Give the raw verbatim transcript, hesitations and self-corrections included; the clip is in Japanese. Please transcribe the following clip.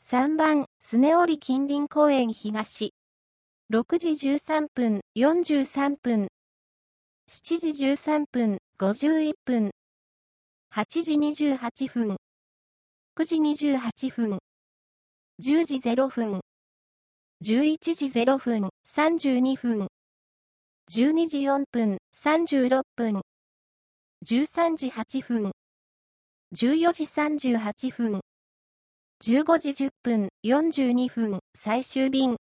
さんばん、スネオリ近隣公園東。ろくじじゅうさんぷん、よんじゅうさんぷん。しちじじゅうさんぷん、ごじゅういっぷん。はちじにじゅうはっぷん。くじにじゅうはっぷん。じゅうじぜろふん。じゅういちじぜろふん、さんじゅうにふん。じゅうにじよんぷん、さんじゅうろっぷん。じゅうさんじはっぷん。じゅうよじさんじゅうはっぷん。じゅうごじじゅっぷん、よんじゅうにふん、最終便。